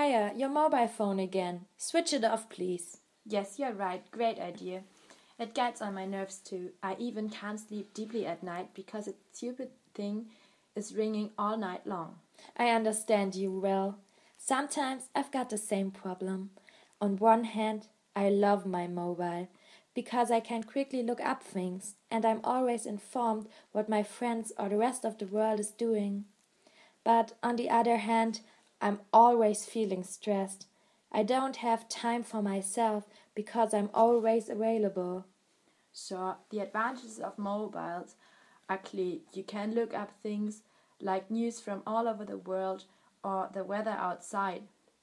Freya, your mobile phone again. Switch it off, please. Yes, you're right. Great idea. It gets on my nerves too. I even can't sleep deeply at night because a stupid thing is ringing all night long. I understand you well. Sometimes I've got the same problem. On one hand, I love my mobile because I can quickly look up things and I'm always informed what my friends or the rest of the world is doing. But on the other hand, I'm always feeling stressed. I don't have time for myself because I'm always available. Sure, the advantages of mobiles are clear. You can look up things like news from all over the world or the weather outside.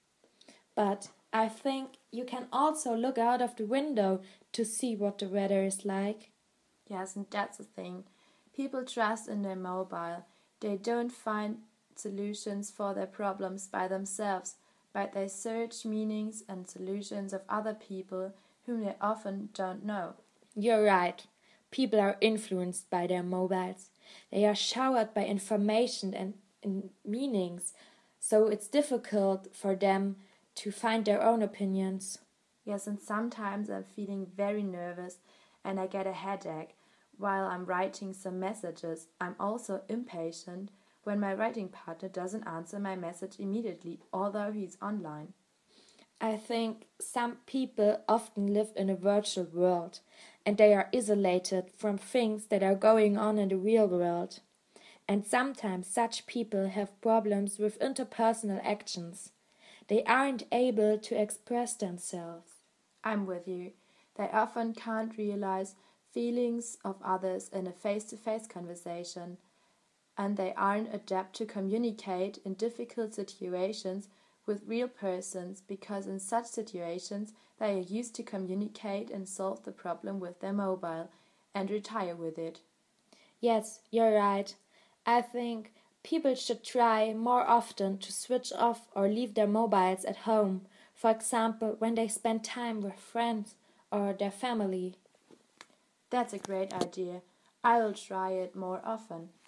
But I think you can also look out of the window to see what the weather is like. Yes, and that's the thing. People trust in their mobile. They don't find solutions for their problems by themselves, but they search meanings and solutions of other people whom they often don't know. You're right. People are influenced by their mobiles. They are showered by information and meanings, so it's difficult for them to find their own opinions. Yes, and sometimes I'm feeling very nervous and I get a headache while I'm writing some messages. I'm also impatient when my writing partner doesn't answer my message immediately, although he's online. I think some people often live in a virtual world and they are isolated from things that are going on in the real world. And sometimes such people have problems with interpersonal actions. They aren't able to express themselves. I'm with you. They often can't realize feelings of others in a face-to-face conversation, and they aren't adept to communicate in difficult situations with real persons because in such situations they are used to communicate and solve the problem with their mobile and retire with it. Yes, you're right. I think people should try more often to switch off or leave their mobiles at home, for example, when they spend time with friends or their family. That's a great idea. I will try it more often.